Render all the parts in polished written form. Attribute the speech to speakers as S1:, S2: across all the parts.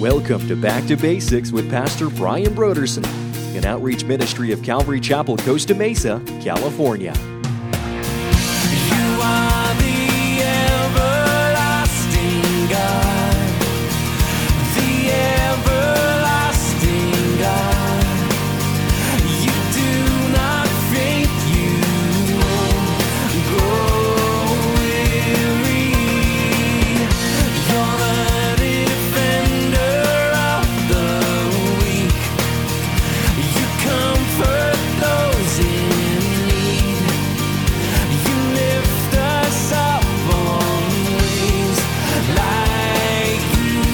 S1: Welcome to Back to Basics with Pastor Brian Broderson, an outreach ministry of Calvary Chapel, Costa Mesa, California.
S2: You are the everlasting God, the everlasting God. You do not faint, you won't grow weary. You're the defender of the weak. You comfort those in need. You lift us up on wings like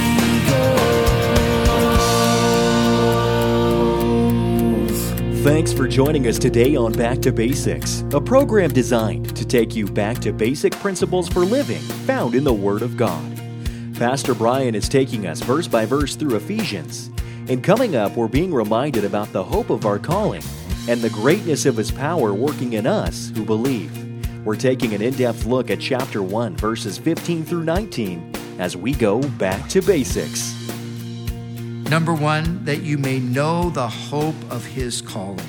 S2: eagles.
S1: Thanks for joining us today on Back to Basics, a program designed to take you back to basic principles for living found in the Word of God. Pastor Brian is taking us verse by verse through Ephesians. And coming up, we're being reminded about the hope of our calling and the greatness of His power working in us who believe. We're taking an in-depth look at chapter 1, verses 15 through 19, as we go back to basics.
S3: Number one, that you may know the hope of His calling.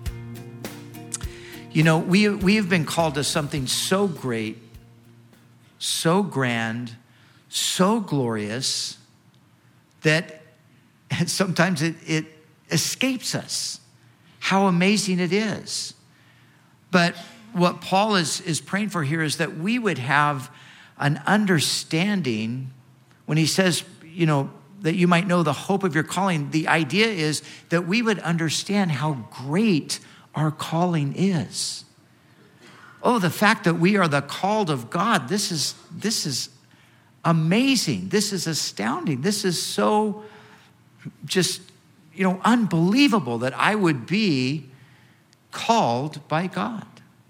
S3: You know, we have been called to something so great, so grand, so glorious, that sometimes it escapes us how amazing it is. But what Paul is praying for here is that we would have an understanding when he says, you know, that you might know the hope of your calling. The idea is that we would understand how great our calling is. Oh, the fact that we are the called of God, this is amazing. This is astounding. This is so just, you know, unbelievable that I would be called by God.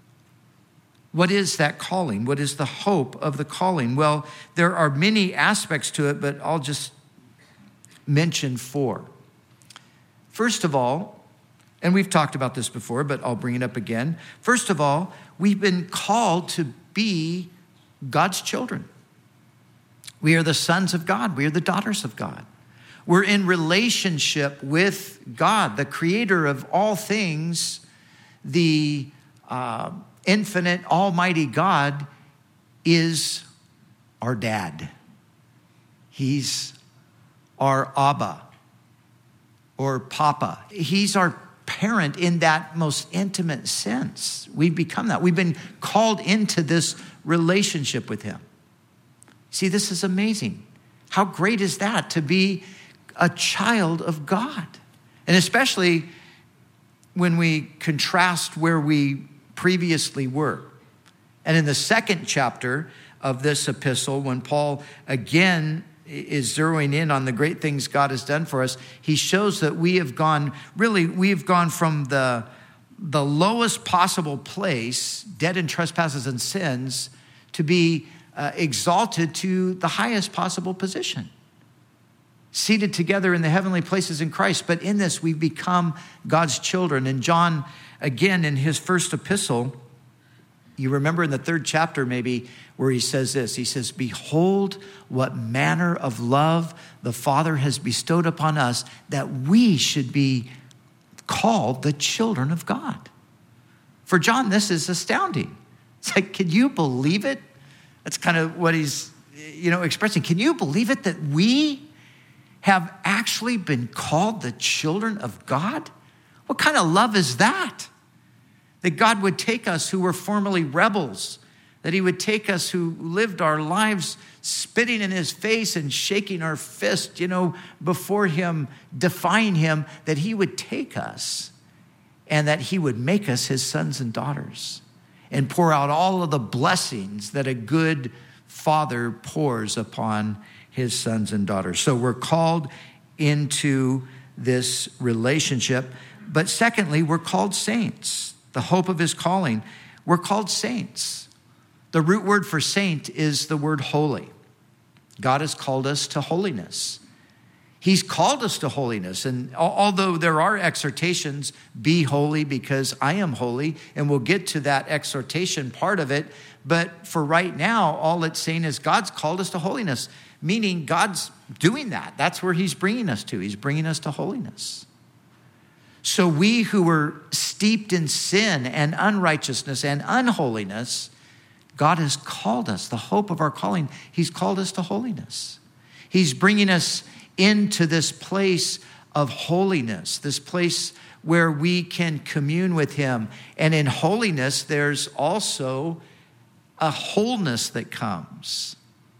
S3: What is that calling? What is the hope of the calling? Well, there are many aspects to it, but I'll just mention four. First of all, and we've talked about this before, but I'll bring it up again. First of all, we've been called to be God's children. We are the sons of God. We are the daughters of God. We're in relationship with God, the creator of all things, the infinite, almighty God is our dad. He's our Abba or Papa. He's our parent in that most intimate sense. We've become that. We've been called into this relationship with Him. See, this is amazing. How great is that to be a child of God? And especially when we contrast where we previously were. And in the second chapter of this epistle, when Paul again is zeroing in on the great things God has done for us, he shows that we've gone from the lowest possible place, dead in trespasses and sins, to be exalted to the highest possible position, seated together in the heavenly places in Christ. But in this, we've become God's children. And John, again, in his first epistle, you remember in the third chapter maybe where he says this. He says, "Behold, what manner of love the Father has bestowed upon us, that we should be called the children of God." For John, this is astounding. It's like, can you believe it? That's kind of what he's, expressing. Can you believe it that we have actually been called the children of God? What kind of love is that? That God would take us who were formerly rebels, that He would take us who lived our lives spitting in His face and shaking our fist, before Him, defying Him, that He would take us and that He would make us His sons and daughters and pour out all of the blessings that a good father pours upon his sons and daughters. So we're called into this relationship. But secondly, we're called saints. The hope of His calling. We're called saints. The root word for saint is the word holy. God has called us to holiness. He's called us to holiness. And although there are exhortations, be holy because I am holy, and we'll get to that exhortation part of it. But for right now, all it's saying is God's called us to holiness. meaning God's doing that. That's where he's bringing us to. He's bringing us to holiness. So we who were steeped in sin and unrighteousness and unholiness, God has called us, the hope of our calling, he's called us to holiness. He's bringing us into this place of holiness, this place where we can commune with him. And in holiness, there's also a wholeness that comes.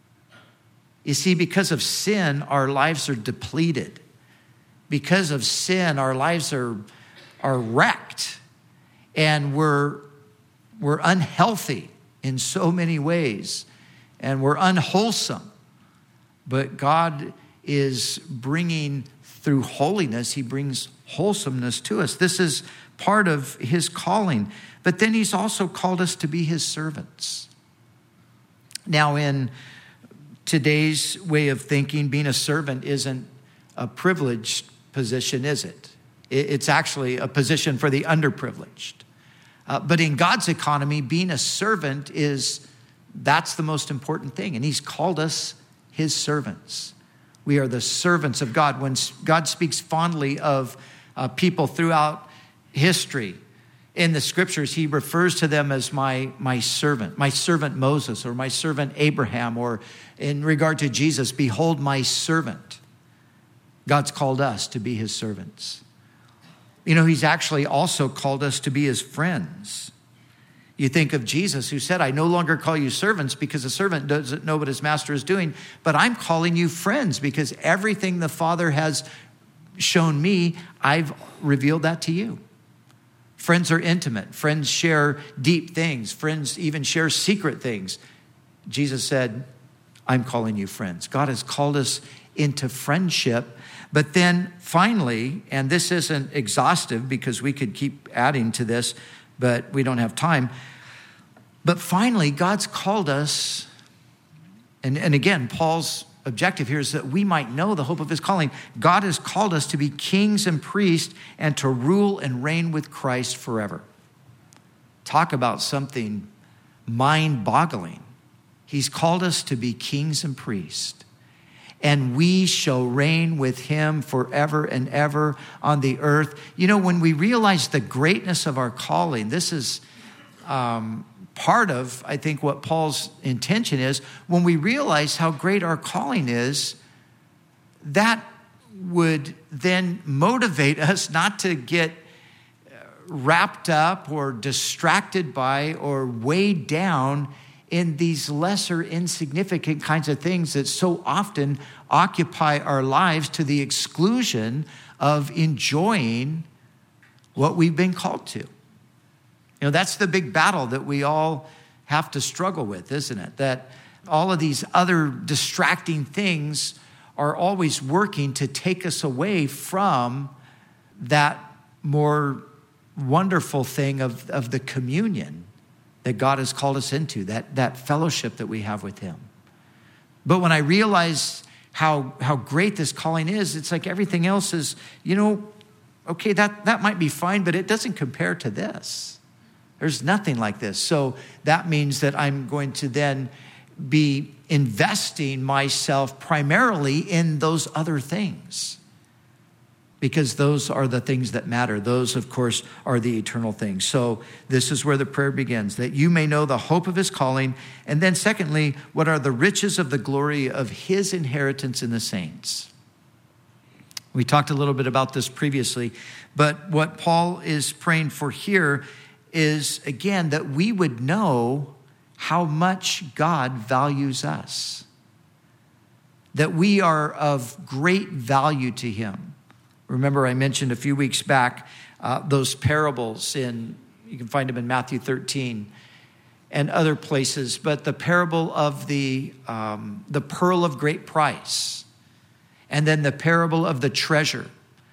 S3: You see, because of sin, our lives are depleted. Because of sin, our lives are wrecked. And we're unhealthy in so many ways. And we're unwholesome. But God is bringing, through holiness, he brings wholesomeness to us. This is part of his calling. But then he's also called us to be his servants. Now, in today's way of thinking, being a servant isn't a privileged position, is it? It's actually a position for the underprivileged. But in God's economy, being a servant that's the most important thing. And he's called us his servants. We are the servants of God. When God speaks fondly of people throughout history, in the scriptures, he refers to them as my servant Moses, or my servant Abraham, or in regard to Jesus, behold my servant. God's called us to be his servants. You know, he's actually also called us to be his friends. You think of Jesus, who said, I no longer call you servants because a servant doesn't know what his master is doing, but I'm calling you friends because everything the Father has shown me, I've revealed that to you. Friends are intimate. Friends share deep things. Friends even share secret things. Jesus said, I'm calling you friends. God has called us into friendship. But then finally, and this isn't exhaustive because we could keep adding to this, but we don't have time. But finally, God's called us, and again, Paul's objective here is that we might know the hope of his calling. God has called us to be kings and priests and to rule and reign with Christ forever. Talk about something mind-boggling. He's called us to be kings and priests, and we shall reign with him forever and ever on the earth. You know, when we realize the greatness of our calling, this is part of, I think, what Paul's intention is. When we realize how great our calling is, that would then motivate us not to get wrapped up or distracted by or weighed down in these lesser insignificant kinds of things that so often occupy our lives to the exclusion of enjoying what we've been called to. You know, that's the big battle that we all have to struggle with, isn't it? That all of these other distracting things are always working to take us away from that more wonderful thing of the communion that God has called us into, that fellowship that we have with him. But when I realize how great this calling is, it's like everything else is, you know, okay, that might be fine, but it doesn't compare to this. There's nothing like this. So that means that I'm going to then be investing myself primarily in those other things, because those are the things that matter. Those, of course, are the eternal things. So this is where the prayer begins, that you may know the hope of his calling. And then secondly, what are the riches of the glory of his inheritance in the saints? We talked a little bit about this previously, but what Paul is praying for here is, again, that we would know how much God values us, that we are of great value to him. Remember, I mentioned a few weeks back those parables you can find them in Matthew 13 and other places, but the parable of the pearl of great price, and then the parable of the treasure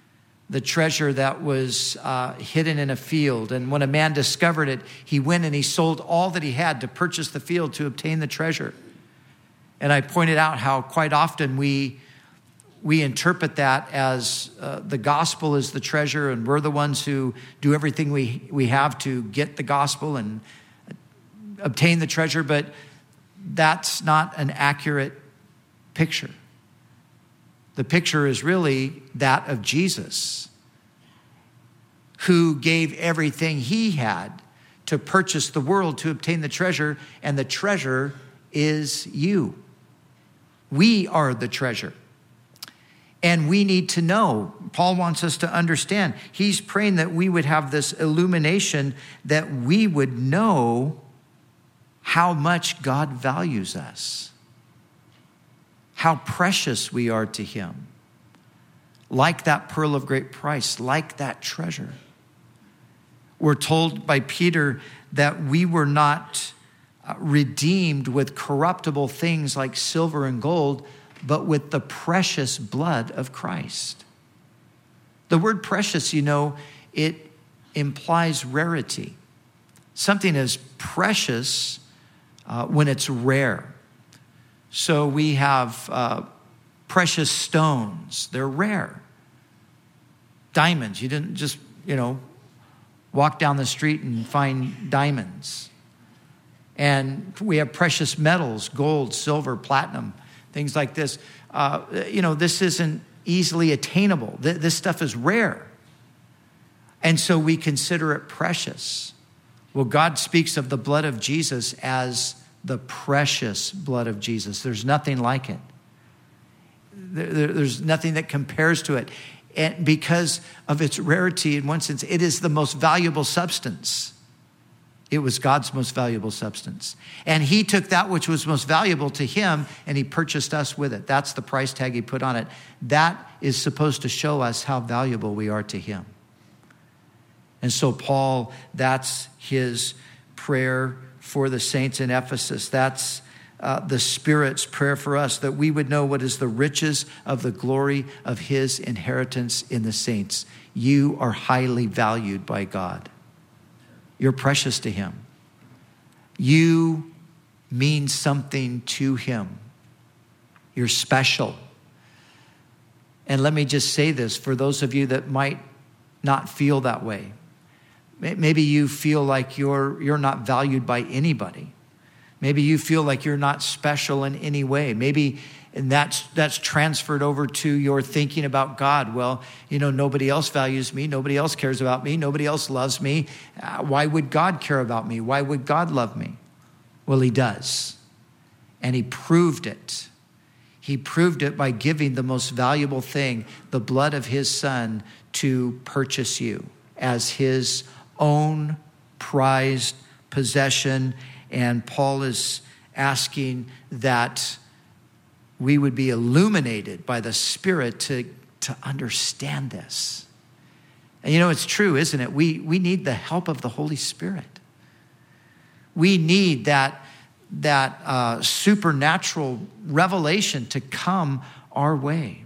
S3: that was hidden in a field. And when a man discovered it, he went and he sold all that he had to purchase the field to obtain the treasure. And I pointed out how quite often we interpret that as the gospel is the treasure, and we're the ones who do everything we have to get the gospel and obtain the treasure. But that's not an accurate picture. The picture is really that of Jesus, who gave everything he had to purchase the world, to obtain the treasure, and the treasure is you. We are the treasure. And we need to know. Paul wants us to understand. He's praying that we would have this illumination, that we would know how much God values us, how precious we are to him, like that pearl of great price, like that treasure. We're told by Peter that we were not redeemed with corruptible things like silver and gold, but with the precious blood of Christ. The word precious, it implies rarity. Something is precious when it's rare. So we have precious stones. They're rare. Diamonds. You didn't just, walk down the street and find diamonds. And we have precious metals, gold, silver, platinum, things like this. This isn't easily attainable. This stuff is rare. And so we consider it precious. Well, God speaks of the blood of Jesus as the precious blood of Jesus. There's nothing like it. There's nothing that compares to it. And because of its rarity, in one sense, it is the most valuable substance. It was God's most valuable substance. And he took that which was most valuable to him and he purchased us with it. That's the price tag he put on it. That is supposed to show us how valuable we are to him. And so Paul, that's his prayer for the saints in Ephesus. That's the Spirit's prayer for us, that we would know what is the riches of the glory of his inheritance in the saints. You are highly valued by God. You're precious to him. You mean something to him. You're special. And let me just say this for those of you that might not feel that way. Maybe you feel like you're not valued by anybody. Maybe you feel like you're not special in any way. Maybe and that's transferred over to your thinking about God. Well, nobody else values me. Nobody else cares about me. Nobody else loves me. Why would God care about me? Why would God love me? Well, he does. And he proved it. He proved it by giving the most valuable thing, the blood of his son, to purchase you as his own prized possession. And Paul is asking that we would be illuminated by the Spirit to understand this. And it's true, isn't it? We need the help of the Holy Spirit. We need that supernatural revelation to come our way,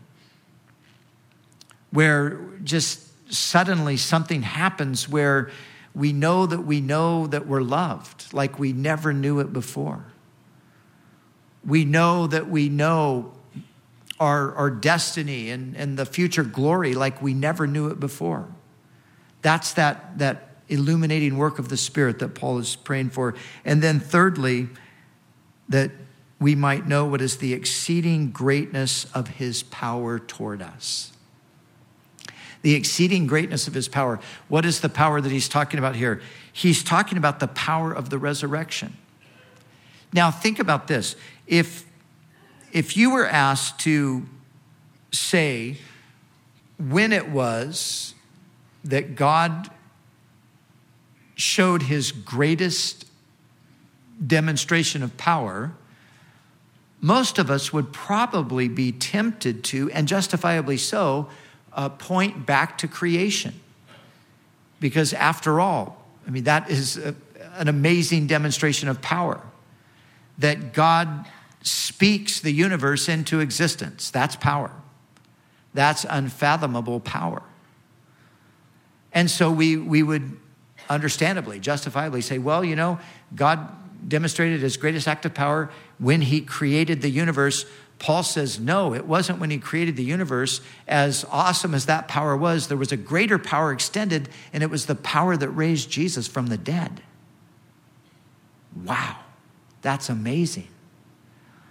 S3: where just suddenly something happens where we know that we're loved like we never knew it before. We know that we know our destiny and the future glory like we never knew it before. That's that illuminating work of the Spirit that Paul is praying for. And then thirdly, that we might know what is the exceeding greatness of his power toward us. The exceeding greatness of his power. What is the power that he's talking about here? He's talking about the power of the resurrection. Now, think about this. If you were asked to say when it was that God showed his greatest demonstration of power, most of us would probably be tempted to, and justifiably so, point back to creation. Because after all, that is an amazing demonstration of power. That God speaks the universe into existence. That's power. That's unfathomable power. And so we would understandably, justifiably say, well, God demonstrated his greatest act of power when he created the universe. Paul says, no, it wasn't when he created the universe. As awesome as that power was, there was a greater power extended, and it was the power that raised Jesus from the dead. Wow. That's amazing.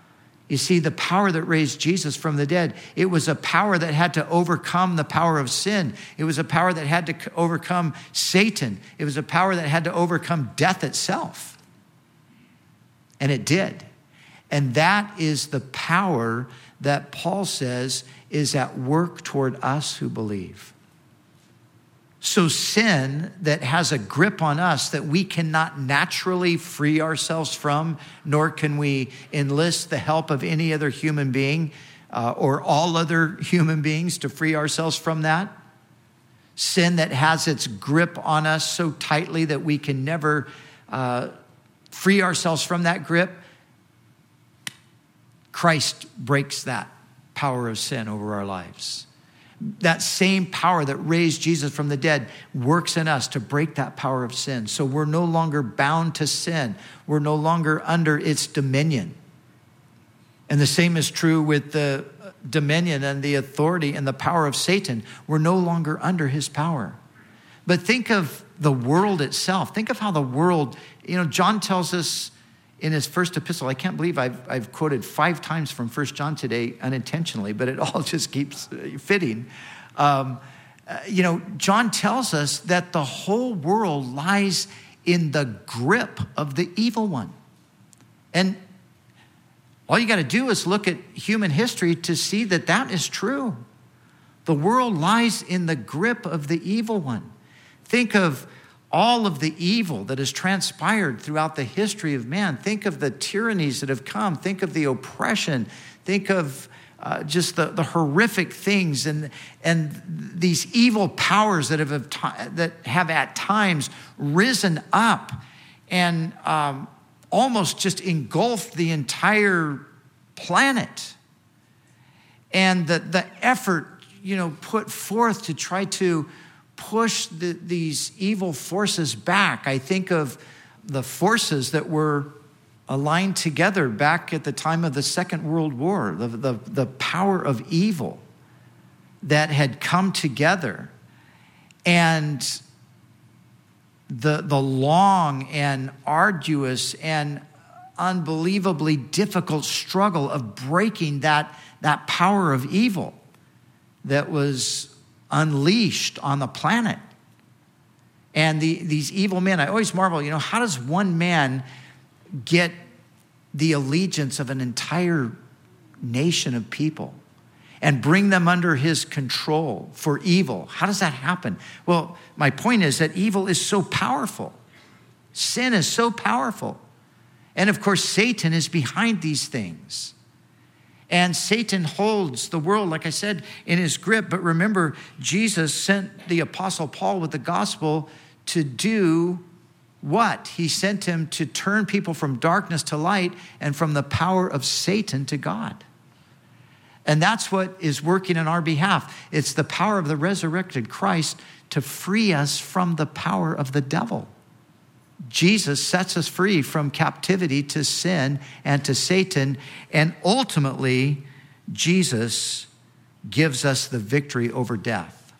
S3: You see, the power that raised Jesus from the dead, it was a power that had to overcome the power of sin. It was a power that had to overcome Satan. It was a power that had to overcome death itself. And it did. And that is the power that Paul says is at work toward us who believe. So sin that has a grip on us that we cannot naturally free ourselves from, nor can we enlist the help of any other human being or all other human beings to free ourselves from that. Sin that has its grip on us so tightly that we can never free ourselves from that grip. Christ breaks that power of sin over our lives. That same power that raised Jesus from the dead works in us to break that power of sin. So we're no longer bound to sin. We're no longer under its dominion. And the same is true with the dominion and the authority and the power of Satan. We're no longer under his power. But think of the world itself. Think of how the world, John tells us in his first epistle, I can't believe I've quoted 5 times from 1 John today unintentionally, but it all just keeps fitting. John tells us that the whole world lies in the grip of the evil one. And all you got to do is look at human history to see that that is true. The world lies in the grip of the evil one. Think of all of the evil that has transpired throughout the history of man. Think of the tyrannies that have come. Think of the oppression. Think of just the horrific things and these evil powers that have at times risen up and almost just engulfed the entire planet. And the effort, put forth to try to push these evil forces back. I think of the forces that were aligned together back at the time of the Second World War, the power of evil that had come together, and the long and arduous and unbelievably difficult struggle of breaking that power of evil that was unleashed on the planet. And these evil men, I always marvel, how does one man get the allegiance of an entire nation of people and bring them under his control for evil? How does that happen? Well, my point is that evil is so powerful. Sin is so powerful. And of course, Satan is behind these things. And Satan holds the world, like I said, in his grip. But remember, Jesus sent the Apostle Paul with the gospel to do what? He sent him to turn people from darkness to light and from the power of Satan to God. And that's what is working on our behalf. It's the power of the resurrected Christ to free us from the power of the devil. Jesus sets us free from captivity to sin and to Satan, and ultimately, Jesus gives us the victory over death.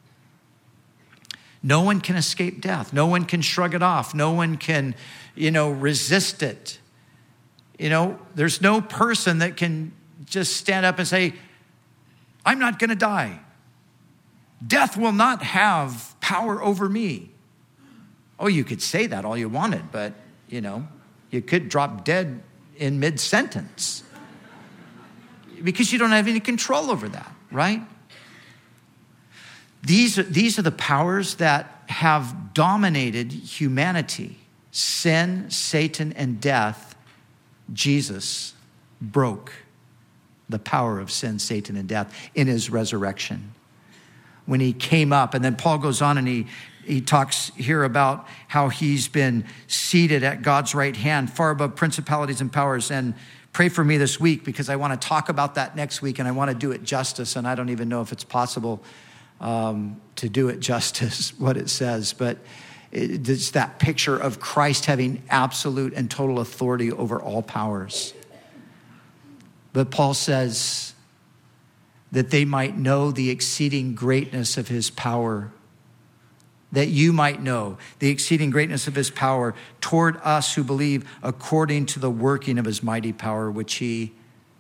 S3: No one can escape death. No one can shrug it off. No one can, resist it. There's no person that can just stand up and say, I'm not going to die. Death will not have power over me. Oh, you could say that all you wanted, but, you could drop dead in mid-sentence because you don't have any control over that, right? These are the powers that have dominated humanity. Sin, Satan, and death. Jesus broke the power of sin, Satan, and death in his resurrection. When he came up, and then Paul goes on and he talks here about how he's been seated at God's right hand, far above principalities and powers. And pray for me this week because I want to talk about that next week and I want to do it justice. And I don't even know if it's possible to do it justice, what it says. But it's that picture of Christ having absolute and total authority over all powers. But Paul says that they might know the exceeding greatness of his power, that you might know the exceeding greatness of his power toward us who believe, according to the working of his mighty power, which he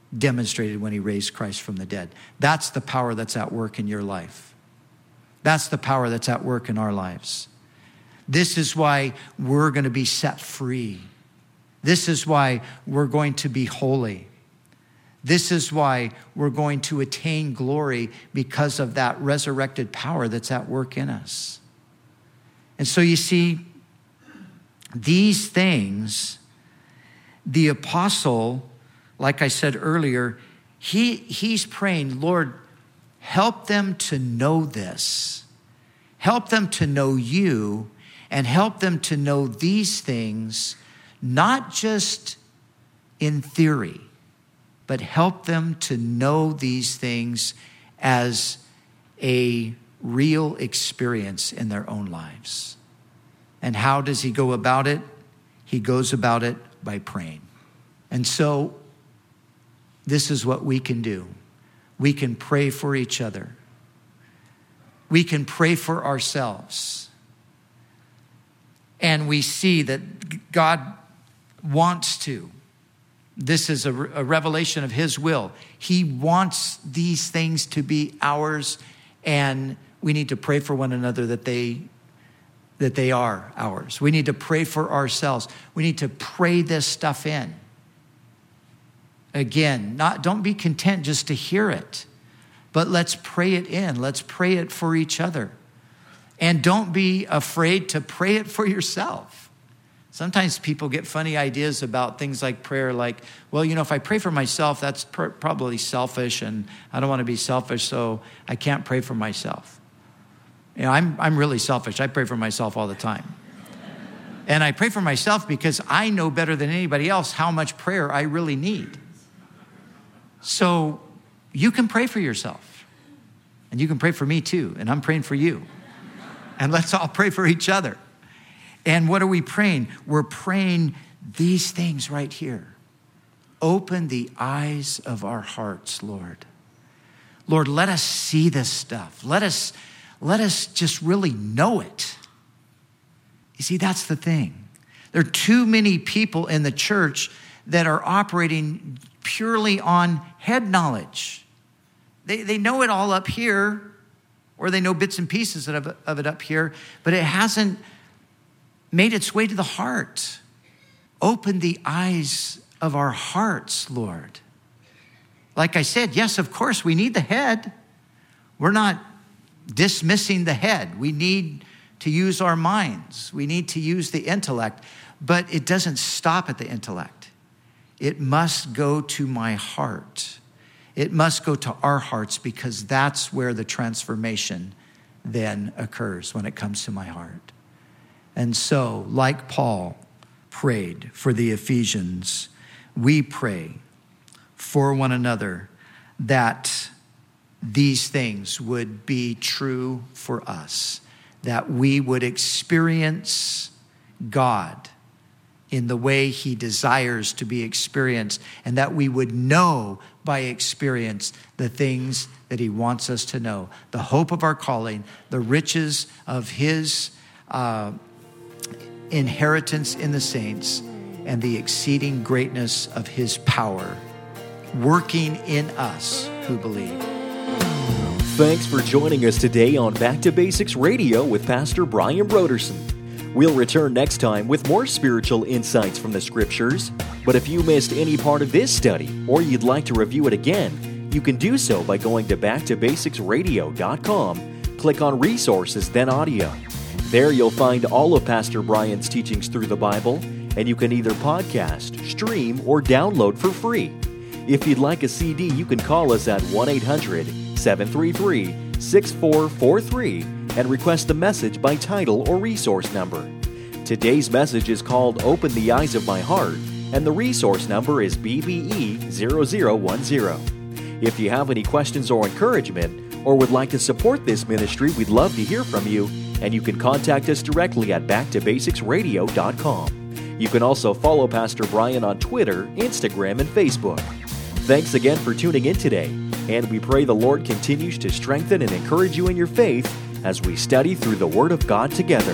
S3: demonstrated when he raised Christ from the dead. That's the power that's at work in your life. That's the power that's at work in our lives. This is why we're going to be set free. This is why we're going to be holy. This is why we're going to attain glory, because of that resurrected power that's at work in us. And so you see, these things, the apostle, like I said earlier, he's praying, Lord, help them to know this. Help them to know you, and help them to know these things, not just in theory, but help them to know these things as a real experience in their own lives. And how does he go about it? He goes about it by praying. And so this is what we can do. We can pray for each other. We can pray for ourselves. And we see that God wants to. This is a revelation of his will. He wants these things to be ours, and we need to pray for one another that they are ours. We need to pray for ourselves. We need to pray this stuff in. Again, don't be content just to hear it, but let's pray it in. Let's pray it for each other. And don't be afraid to pray it for yourself. Sometimes people get funny ideas about things like prayer, like, well, if I pray for myself, that's probably selfish, and I don't want to be selfish, so I can't pray for myself. I'm really selfish. I pray for myself all the time. And I pray for myself because I know better than anybody else how much prayer I really need. So you can pray for yourself, and you can pray for me too, and I'm praying for you. And let's all pray for each other. And what are we praying? We're praying these things right here. Open the eyes of our hearts, Lord. Lord, let us see this stuff. Let us just really know it. You see, that's the thing. There are too many people in the church that are operating purely on head knowledge. They know it all up here, or they know bits and pieces of it up here, but it hasn't made its way to the heart. Open the eyes of our hearts, Lord. Like I said, yes, of course, we need the head. We're not dismissing the head. We need to use our minds. We need to use the intellect, but it doesn't stop at the intellect. It must go to my heart. It must go to our hearts, because that's where the transformation then occurs, when it comes to my heart. And so, like Paul prayed for the Ephesians, we pray for one another that these things would be true for us, that we would experience God in the way he desires to be experienced, and that we would know by experience the things that he wants us to know, the hope of our calling, the riches of his inheritance in the saints, and the exceeding greatness of his power working in us who believe.
S1: Thanks for joining us today on Back to Basics Radio with Pastor Brian Broderson. We'll return next time with more spiritual insights from the Scriptures. But if you missed any part of this study, or you'd like to review it again, you can do so by going to backtobasicsradio.com, click on Resources, then Audio. There you'll find all of Pastor Brian's teachings through the Bible, and you can either podcast, stream, or download for free. If you'd like a CD, you can call us at 1-800-733-6443 and request a message by title or resource number. Today's message is called Open the Eyes of My Heart, and the resource number is BBE0010. If you have any questions or encouragement, or would like to support this ministry, we'd love to hear from you, and you can contact us directly at backtobasicsradio.com. You can also follow Pastor Brian on Twitter, Instagram, and Facebook. Thanks again for tuning in today, and we pray the Lord continues to strengthen and encourage you in your faith as we study through the Word of God together.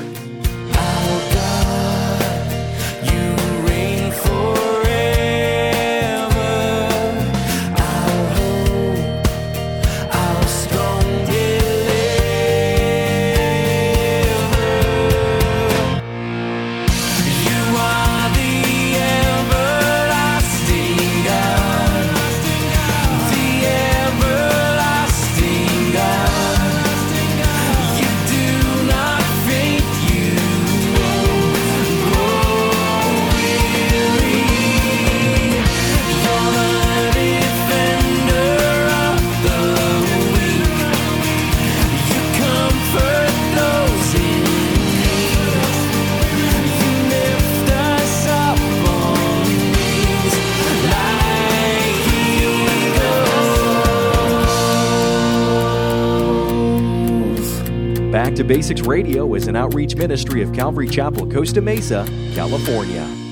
S1: Back to Basics Radio is an outreach ministry of Calvary Chapel, Costa Mesa, California.